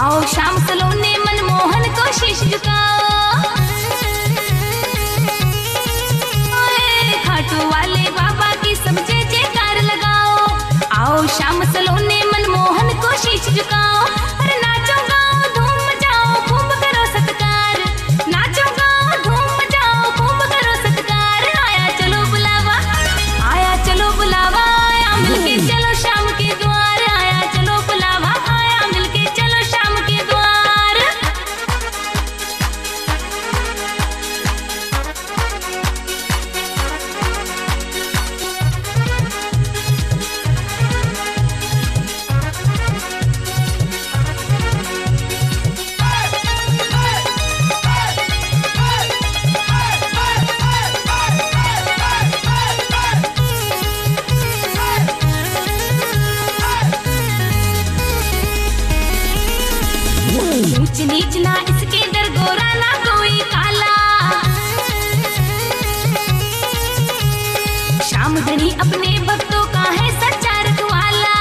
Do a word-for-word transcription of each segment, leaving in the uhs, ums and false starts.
आओ शाम सलोने मनमोहन को शीश झुकाओ, खाटू वाले बाबा की सब जय जयकार लगाओ। आओ शाम सलोने मनमोहन को शीश झुकाओ, अरे नाचो गाओ धूम मचाओ खूब करो सत्कार, नाचो गाओ धूम मचाओ खूब करो सत्कार। आया चलो बुलावा, आया चलो बुलावा, आया मिलके चलो शाम के द्वार, आया चलो बुलावा, आया मिलके चलो शाम के द्वार। ऊंच नीच ना इसके दर गोरा ना कोई काला, श्याम धनी अपने भक्तों का है सच्चा रखवाला।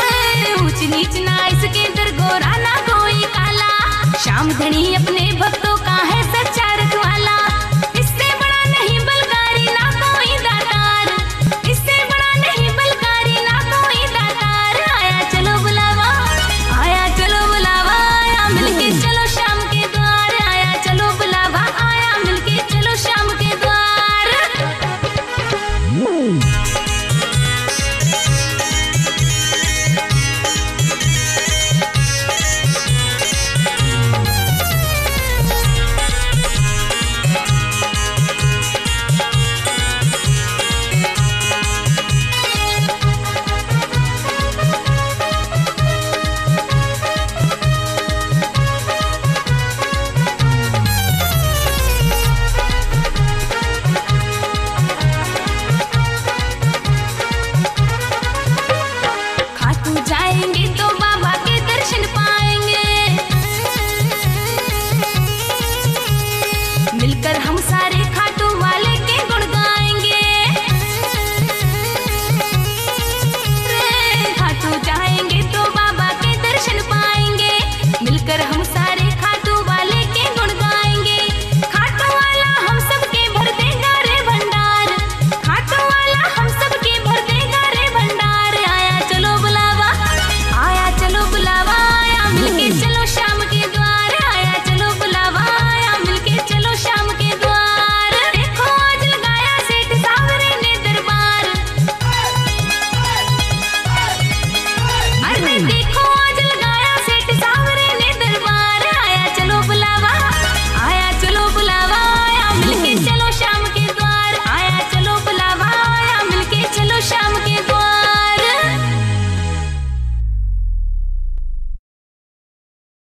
ऊंच नीच ना इसके दर गोरा ना कोई काला, श्याम धनी अपने भक्तों